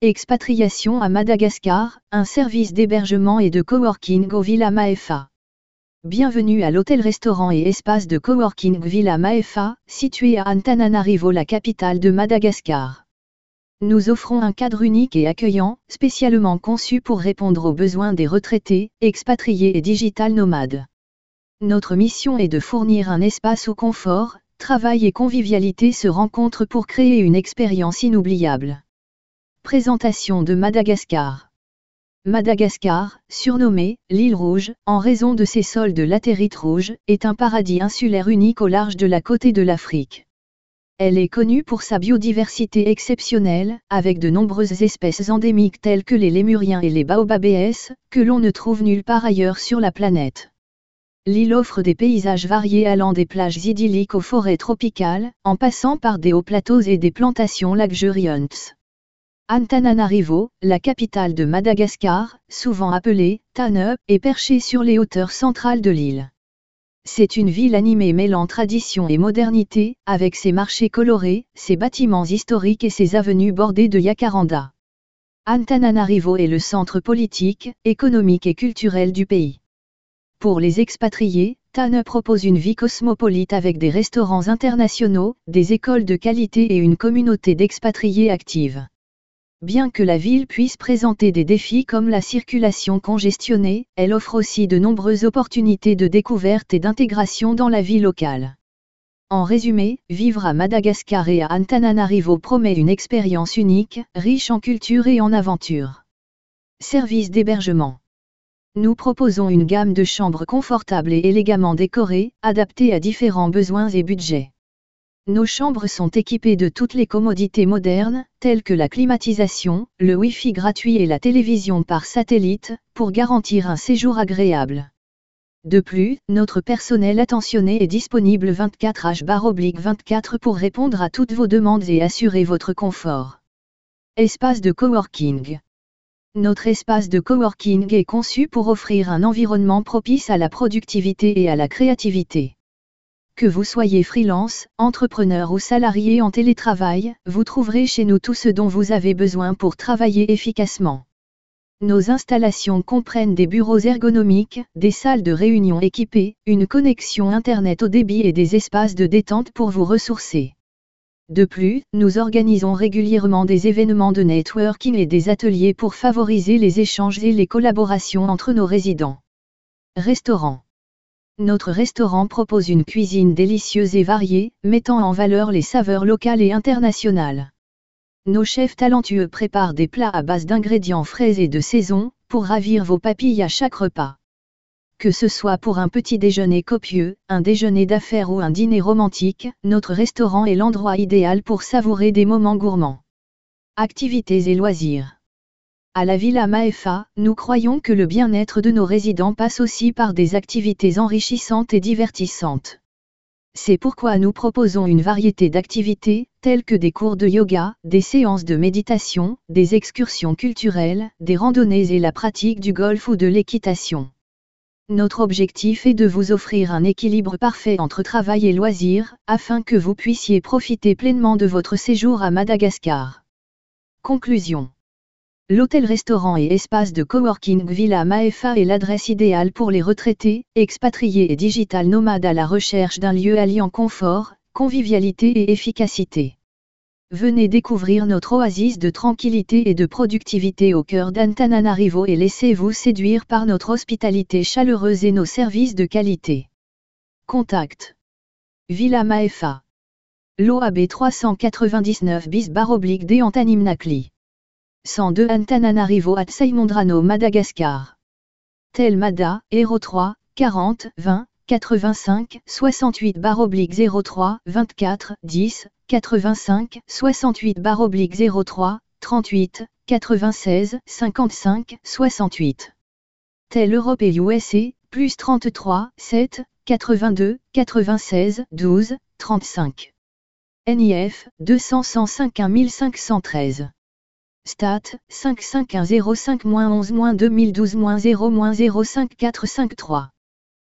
Expatriation à Madagascar, un service d'hébergement et de coworking au Villa Maefa. Bienvenue à l'hôtel-restaurant et espace de coworking Villa Maefa, situé à Antananarivo, la capitale de Madagascar. Nous offrons un cadre unique et accueillant, spécialement conçu pour répondre aux besoins des retraités, expatriés et digital nomades. Notre mission est de fournir un espace où confort, travail et convivialité se rencontrent pour créer une expérience inoubliable. Présentation de Madagascar. Madagascar, surnommée « l'île rouge » en raison de ses sols de latérite rouge, est un paradis insulaire unique au large de la côte de l'Afrique. Elle est connue pour sa biodiversité exceptionnelle, avec de nombreuses espèces endémiques telles que les lémuriens et les baobabès, que l'on ne trouve nulle part ailleurs sur la planète. L'île offre des paysages variés allant des plages idylliques aux forêts tropicales, en passant par des hauts plateaux et des plantations luxuriantes. Antananarivo, la capitale de Madagascar, souvent appelée Tane, est perchée sur les hauteurs centrales de l'île. C'est une ville animée mêlant tradition et modernité, avec ses marchés colorés, ses bâtiments historiques et ses avenues bordées de jacaranda. Antananarivo est le centre politique, économique et culturel du pays. Pour les expatriés, Tane propose une vie cosmopolite avec des restaurants internationaux, des écoles de qualité et une communauté d'expatriés active. Bien que la ville puisse présenter des défis comme la circulation congestionnée, elle offre aussi de nombreuses opportunités de découverte et d'intégration dans la vie locale. En résumé, vivre à Madagascar et à Antananarivo promet une expérience unique, riche en culture et en aventure. Service d'hébergement. Nous proposons une gamme de chambres confortables et élégamment décorées, adaptées à différents besoins et budgets. Nos chambres sont équipées de toutes les commodités modernes, telles que la climatisation, le Wi-Fi gratuit et la télévision par satellite, pour garantir un séjour agréable. De plus, notre personnel attentionné est disponible 24h/24 pour répondre à toutes vos demandes et assurer votre confort. Espace de coworking. Notre espace de coworking est conçu pour offrir un environnement propice à la productivité et à la créativité. Que vous soyez freelance, entrepreneur ou salarié en télétravail, vous trouverez chez nous tout ce dont vous avez besoin pour travailler efficacement. Nos installations comprennent des bureaux ergonomiques, des salles de réunion équipées, une connexion Internet haut débit et des espaces de détente pour vous ressourcer. De plus, nous organisons régulièrement des événements de networking et des ateliers pour favoriser les échanges et les collaborations entre nos résidents. Restaurant. Notre restaurant propose une cuisine délicieuse et variée, mettant en valeur les saveurs locales et internationales. Nos chefs talentueux préparent des plats à base d'ingrédients frais et de saison, pour ravir vos papilles à chaque repas. Que ce soit pour un petit déjeuner copieux, un déjeuner d'affaires ou un dîner romantique, notre restaurant est l'endroit idéal pour savourer des moments gourmands. Activités et loisirs. À la Villa Maefa, nous croyons que le bien-être de nos résidents passe aussi par des activités enrichissantes et divertissantes. C'est pourquoi nous proposons une variété d'activités, telles que des cours de yoga, des séances de méditation, des excursions culturelles, des randonnées et la pratique du golf ou de l'équitation. Notre objectif est de vous offrir un équilibre parfait entre travail et loisirs, afin que vous puissiez profiter pleinement de votre séjour à Madagascar. Conclusion. L'hôtel-restaurant et espace de coworking Villa Maefa est l'adresse idéale pour les retraités, expatriés et digital nomades à la recherche d'un lieu alliant confort, convivialité et efficacité. Venez découvrir notre oasis de tranquillité et de productivité au cœur d'Antananarivo et laissez-vous séduire par notre hospitalité chaleureuse et nos services de qualité. Contact. Villa Maefa. l'OAB 399 bis/D Antanimnakli. 102 Antananarivo at Saimondrano Madagascar. Tel Mada, 03, 40, 20, 85, 68/03, 24, 10, 85, 68/03, 38, 96, 55, 68. Tel Europe et USA, plus 33, 7, 82, 96, 12, 35. NIF, 200 105 1513. Stat, 55105-11-2012-0-05453.